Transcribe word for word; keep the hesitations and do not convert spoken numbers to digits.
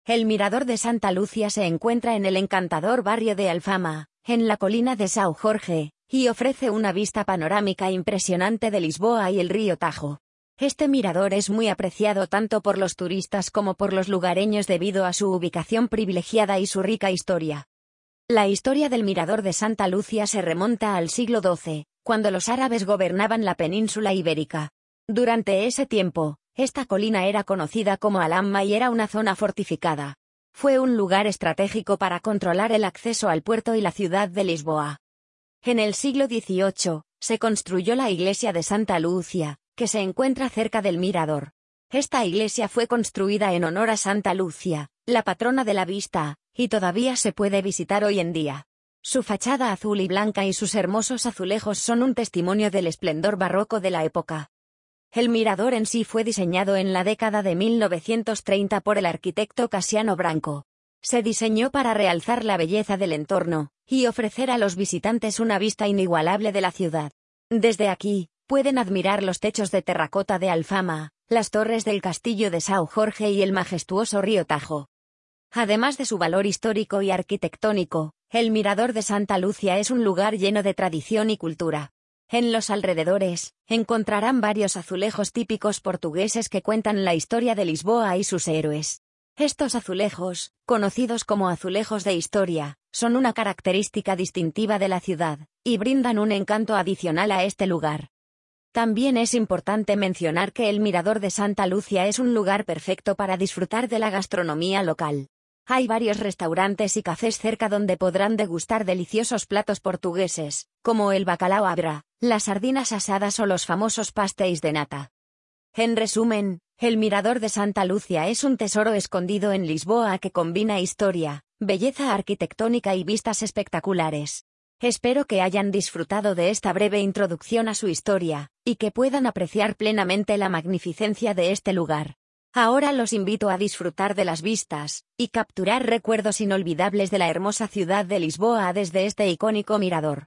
El Mirador de Santa Lúcia se encuentra en el encantador barrio de Alfama, en la colina de São Jorge, y ofrece una vista panorámica impresionante de Lisboa y el río Tajo. Este mirador es muy apreciado tanto por los turistas como por los lugareños debido a su ubicación privilegiada y su rica historia. La historia del Mirador de Santa Lúcia se remonta al siglo doce, cuando los árabes gobernaban la península ibérica. Durante ese tiempo, esta colina era conocida como Al-Amma y era una zona fortificada. Fue un lugar estratégico para controlar el acceso al puerto y la ciudad de Lisboa. En el siglo dieciocho, se construyó la iglesia de Santa Lúcia, que se encuentra cerca del mirador. Esta iglesia fue construida en honor a Santa Lúcia, la patrona de la vista, y todavía se puede visitar hoy en día. Su fachada azul y blanca y sus hermosos azulejos son un testimonio del esplendor barroco de la época. El mirador en sí fue diseñado en la década de mil novecientos treinta por el arquitecto Cassiano Branco. Se diseñó para realzar la belleza del entorno, y ofrecer a los visitantes una vista inigualable de la ciudad. Desde aquí, pueden admirar los techos de terracota de Alfama, las torres del castillo de São Jorge y el majestuoso río Tajo. Además de su valor histórico y arquitectónico, el Mirador de Santa Lúcia es un lugar lleno de tradición y cultura. En los alrededores, encontrarán varios azulejos típicos portugueses que cuentan la historia de Lisboa y sus héroes. Estos azulejos, conocidos como azulejos de historia, son una característica distintiva de la ciudad, y brindan un encanto adicional a este lugar. También es importante mencionar que el Mirador de Santa Lúcia es un lugar perfecto para disfrutar de la gastronomía local. Hay varios restaurantes y cafés cerca donde podrán degustar deliciosos platos portugueses, como el bacalao à Brás, las sardinas asadas o los famosos pastéis de nata. En resumen, el Mirador de Santa Lúcia es un tesoro escondido en Lisboa que combina historia, belleza arquitectónica y vistas espectaculares. Espero que hayan disfrutado de esta breve introducción a su historia, y que puedan apreciar plenamente la magnificencia de este lugar. Ahora los invito a disfrutar de las vistas, y capturar recuerdos inolvidables de la hermosa ciudad de Lisboa desde este icónico mirador.